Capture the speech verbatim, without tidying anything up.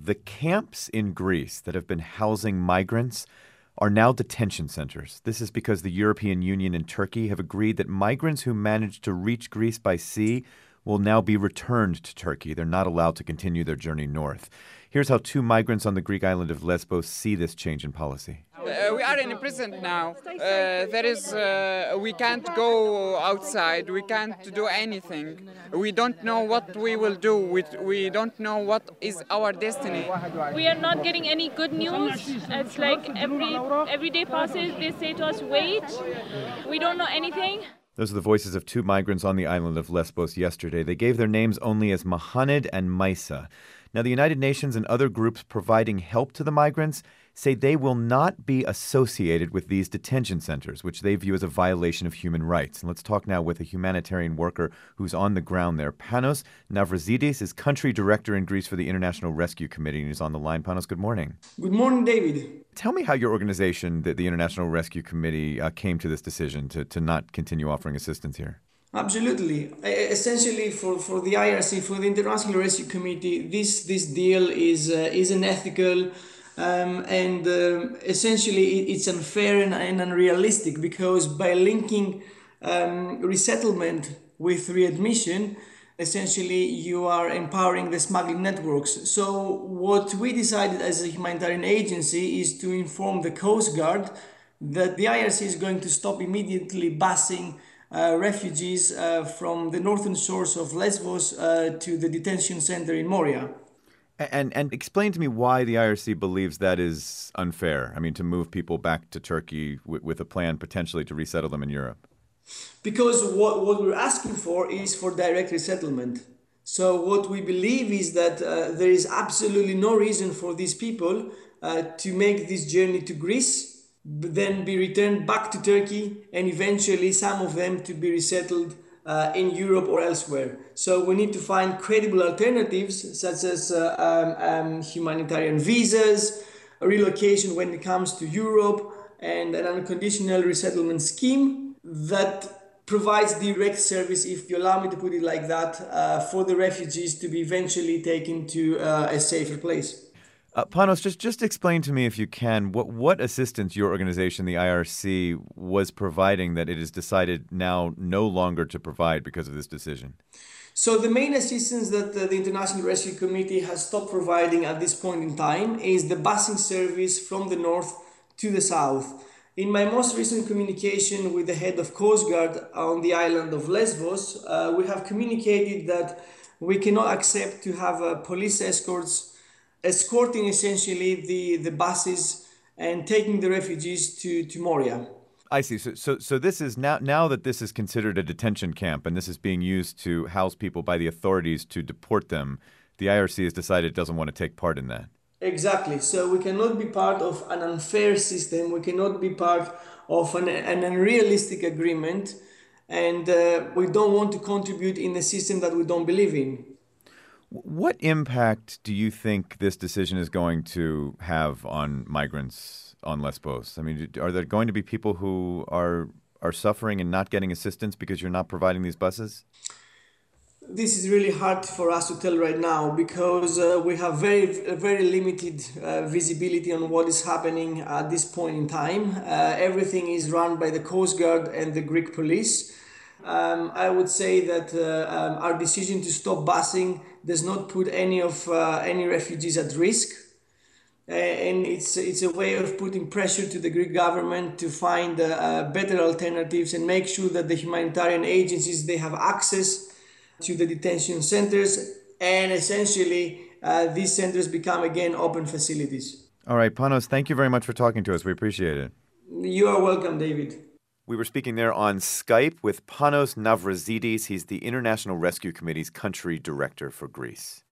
the camps in Greece that have been housing migrants are now detention centers. This is because the European Union and Turkey have agreed that migrants who manage to reach Greece by sea will now be returned to Turkey. They're not allowed to continue their journey north. Here's how two migrants on the Greek island of Lesbos see this change in policy. Uh, we are in a prison now. Uh, there is, uh, we can't go outside. We can't do anything. We don't know what we will do. We, we don't know what is our destiny. We are not getting any good news. It's like every every day passes, they say to us, wait. We don't know anything. Those are the voices of two migrants on the island of Lesbos yesterday. They gave their names only as Mohaned and Maisa. Now, the United Nations and other groups providing help to the migrants say they will not be associated with these detention centers, which they view as a violation of human rights. And let's talk now with a humanitarian worker who's on the ground there. Panos Navrazidis is country director in Greece for the International Rescue Committee, and he's on the line. Panos, good morning. Good morning, David. Tell me how your organization, the, the International Rescue Committee, uh, came to this decision to, to not continue offering assistance here. Absolutely. Essentially, for, for the I R C, for the International Rescue Committee, this this deal is uh, is unethical, um, and uh, essentially it's unfair and, and unrealistic, because by linking um, resettlement with readmission, essentially you are empowering the smuggling networks. So what we decided as a humanitarian agency is to inform the Coast Guard that the I R C is going to stop immediately busing Uh, refugees uh, from the northern shores of Lesbos uh, to the detention center in Moria. And and explain to me why the I R C believes that is unfair. I mean, to move people back to Turkey w- with a plan potentially to resettle them in Europe. Because what, what we're asking for is for direct resettlement. So what we believe is that uh, there is absolutely no reason for these people uh, to make this journey to Greece, then be returned back to Turkey, and eventually some of them to be resettled uh, in Europe or elsewhere. So we need to find credible alternatives, such as uh, um, um, humanitarian visas, relocation when it comes to Europe, and an unconditional resettlement scheme that provides direct service, if you allow me to put it like that, uh, for the refugees to be eventually taken to uh, a safer place. Uh, Panos, just, just explain to me, if you can, what, what assistance your organization, the I R C, was providing that it has decided now no longer to provide because of this decision. So the main assistance that uh, the International Rescue Committee has stopped providing at this point in time is the busing service from the north to the south. In my most recent communication with the head of Coast Guard on the island of Lesbos, uh, we have communicated that we cannot accept to have uh, police escorts escorting essentially the, the buses and taking the refugees to, to Moria. I see. So, so, so this is now, now that this is considered a detention camp and this is being used to house people by the authorities to deport them, the I R C has decided it doesn't want to take part in that. Exactly. So we cannot be part of an unfair system. We cannot be part of an, an unrealistic agreement. And uh, we don't want to contribute in a system that we don't believe in. What impact do you think this decision is going to have on migrants on Lesbos? I mean, are there going to be people who are are suffering and not getting assistance because you're not providing these buses? This is really hard for us to tell right now, because uh, we have very, very limited uh, visibility on what is happening at this point in time. Uh, everything is run by the Coast Guard and the Greek police. Um, I would say that uh, um, our decision to stop busing does not put any of uh, any refugees at risk, uh, and it's it's a way of putting pressure to the Greek government to find uh, uh, better alternatives and make sure that the humanitarian agencies, they have access to the detention centers, and essentially uh, these centers become again open facilities. All right, Panos, thank you very much for talking to us. We appreciate it. You are welcome, David. We were speaking there on Skype with Panos Navrazidis. He's the International Rescue Committee's country director for Greece.